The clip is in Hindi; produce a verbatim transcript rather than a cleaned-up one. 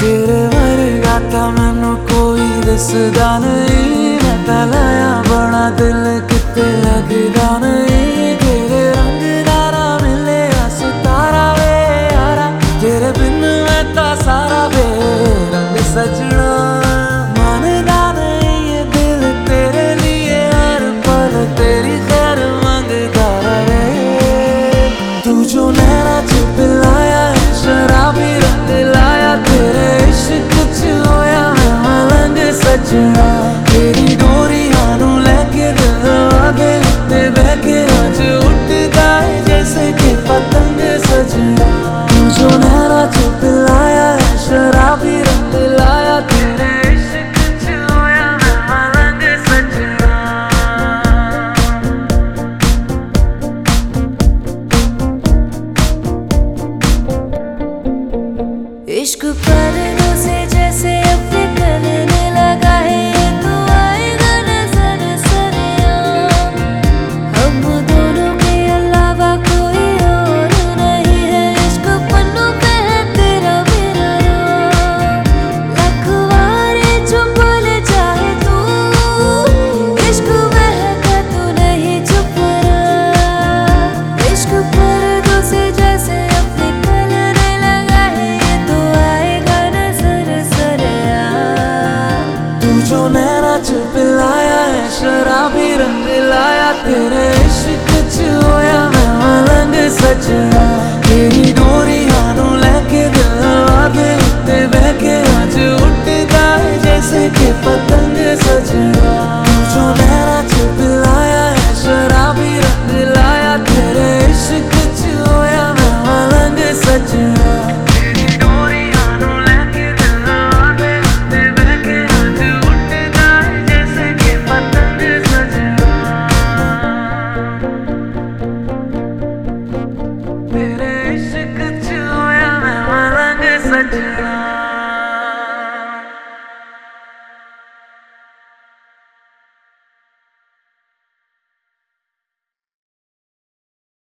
तेरे वर्गा ता मैनू कोई दिसदा नहीं, मैं ता लाया बड़ा दिल किते लगदा नहीं। तेरे रंग दारा मिले सितारा वे यारा, तेरे बिन मैं ता सारा वे रंग सजना। मानदा नहीं ये दिल तेरे लिए हर पल तेरी खैर मांगदा रहे। तू जो नैना च पिलाया है शराबी रंग लाया, तेरे इश्क च होया मैं मलंग सजना। तेरी डोरियां नू लेके दिल आगे ते बहके अज उठदा है जैसे कि पतंग सजना। तू जो नैना च पिलाया है शराबी रंग लाया, तेरे इश्क च होया मैं मलंग सजना। इश्क पर्दों से जैसे अपने गलने लगा है, ये तो आएगा नजर सरिया। हम दोनों के अलावा कोई और नहीं है, इश्क पन्नों पे है तेरा मेरा नाम। लखवारे जो बोले चाहे तू, इश्क महका तू नहीं चुप रहा। इश्क पर्दों से जैसे अपने गलने लगा है, ये तो आएगा नजर सरिया। तू जो नैना च पिलाया है शराबी रंग लाया, तेरे इश्क च होया मैं मलंग सजना। तेरी डोरियां नू लेके दिल आगे उत्ते बहके अज उठदा है जैसे कि पतंग सजना। तू जो नैना च पिलाया है शराबी रंग लाया, तेरे इश्क च होया मैं मलंग सजना। तेरी डोरियां नू लेके दिल आगे उत्ते बहके अज उठदा है जैसे कि पतंग सजना। तेरे इश्क च होया मैं मलंग सजना।